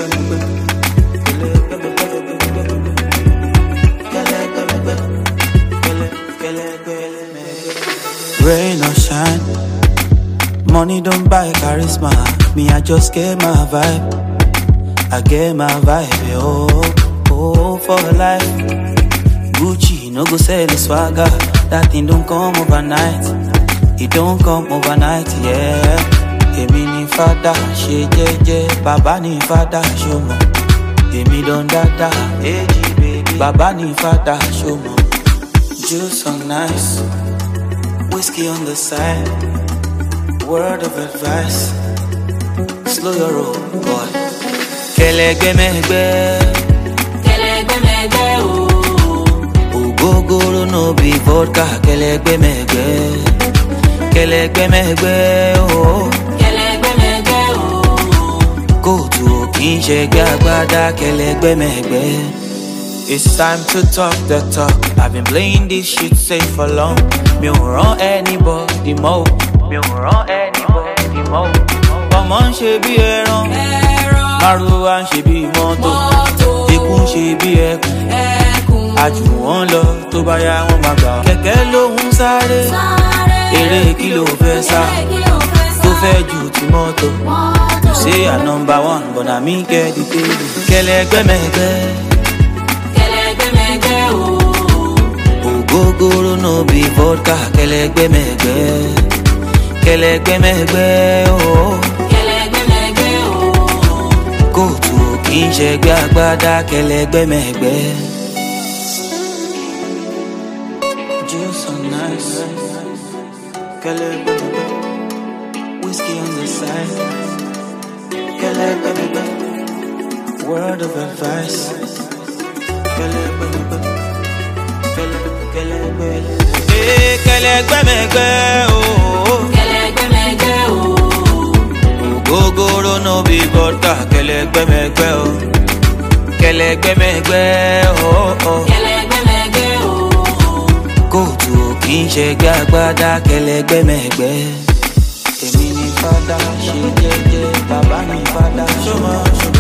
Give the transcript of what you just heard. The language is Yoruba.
Rain or shine, money don't buy charisma. Me, I just get my vibe. I get my vibe, oh, for life. Gucci, no go sell the swagger. That thing don't come overnight. It don't come overnight, yeah. Èmi ni fada, ṣe jẹ́jẹ́. Baba ni fada, show mo. Èmi don dada, AG baby. Baba ni fada, show mo. Juice on nice, whiskey on the side. Word of advice, slow your roll, boy. Kẹlẹgbẹ́ mẹ́gbẹ́, kẹlẹgbẹ́ mẹ́gbẹ́ oh. Ogogoro no be vodka. Kẹlẹgbẹ́ mẹ́gbẹ́, kẹlẹgbẹ́ mẹ́gbẹ́ oh. Kẹlẹgbẹ́ mẹ́gbẹ́ oh. Kóòtù kì í ṣẹgbẹ́ agbádá. Kẹlẹgbẹ́ mẹ́gbẹ́. It's time to talk the talk. I've been playing this shit safe for long. Mi ò rán anybody mọ́. Mi ò rán anybody mọ́. Ọmọ ń ṣe bí ẹran, márùwá ń ṣe bí mọ́tò, ikú ń ṣe bí ẹkùn, àjù wọn lọ tó bá yá wọn máa gbà. Kẹ̀kẹ́ ló ń sáré, eré kí ló fẹ́ sá, tó fẹ́ ju ti mọ́tò. You say I'm number one, but na me get the table. Kẹlẹgbẹ́ mẹ́gbẹ́, kẹlẹgbẹ́ mẹ́gbẹ́ oh. Ogogoro no be vodka. Kẹlẹgbẹ́ mẹ́gbẹ́, kẹlẹgbẹ́ mẹ́gbẹ́ oh. Kẹlẹgbẹ́ mẹ́gbẹ́ oh. Kóòtù kì í ṣẹgbẹ́ agbádá. Kẹlẹgbẹ́ mẹ́gbẹ́. Juice on nice, kẹlẹgbẹ́ mẹ́gbẹ́. Whiskey on the side. Kẹlẹgbẹ́ mẹ́gbẹ́. Word of advice. Kẹlẹgbẹ́ mẹ́gbẹ́. Kẹlẹgbẹ́ mẹ́gbẹ́ oh. Kẹlẹgbẹ́ mẹ́gbẹ́ oh. Ogogoro no be vodka. Kẹlẹgbẹ́ mẹ́gbẹ́ oh. Kẹlẹgbẹ́ mẹ́gbẹ́ oh. Kẹlẹgbẹ́ mẹ́gbẹ́ oh. Kóòtù kì í ṣẹgbẹ́ agbádá. Kẹlẹgbẹ́ mẹ́gbẹ́. Èmi ni fada, ṣe jẹ́jẹ́. Baba ni fada, ṣọmọ.